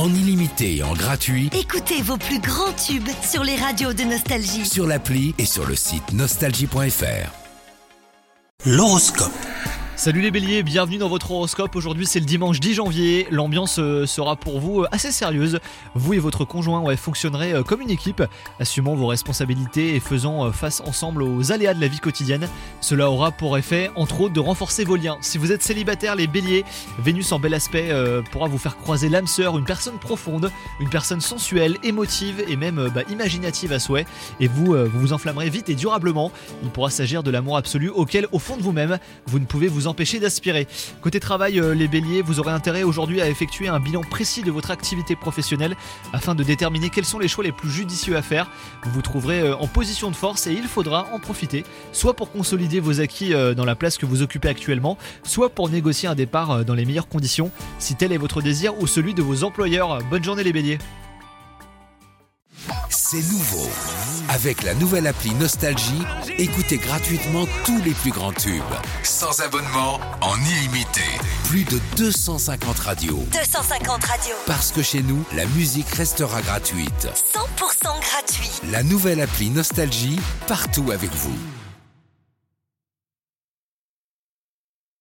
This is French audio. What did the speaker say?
en illimité et en gratuit Écoutez vos plus grands tubes sur les radios de Nostalgie. sur l'appli et sur le site nostalgie.fr. L'horoscope. Salut les béliers, bienvenue dans votre horoscope. Aujourd'hui c'est le dimanche 10 janvier, l'ambiance sera pour vous assez sérieuse. Vous et votre conjoint fonctionnerez comme une équipe, assumant vos responsabilités et faisant face ensemble aux aléas de la vie quotidienne. Cela aura pour effet entre autres de renforcer vos liens. Si vous êtes célibataire les béliers, Vénus en bel aspect pourra vous faire croiser l'âme sœur, une personne profonde, une personne sensuelle, émotive et même imaginative à souhait. Et vous vous enflammerez vite et durablement. Il pourra s'agir de l'amour absolu auquel au fond de vous-même vous ne pouvez vous empêcher d'aspirer. Côté travail, les béliers, vous aurez intérêt aujourd'hui à effectuer un bilan précis de votre activité professionnelle afin de déterminer quels sont les choix les plus judicieux à faire. Vous vous trouverez en position de force et il faudra en profiter, soit pour consolider vos acquis dans la place que vous occupez actuellement, soit pour négocier un départ dans les meilleures conditions, si tel est votre désir ou celui de vos employeurs. Bonne journée les béliers. C'est nouveau. Avec la nouvelle appli Nostalgie, écoutez gratuitement tous les plus grands tubes. Sans abonnement, en illimité. Plus de 250 radios. 250 radios. Parce que chez nous, la musique restera gratuite. 100% gratuit. La nouvelle appli Nostalgie, partout avec vous.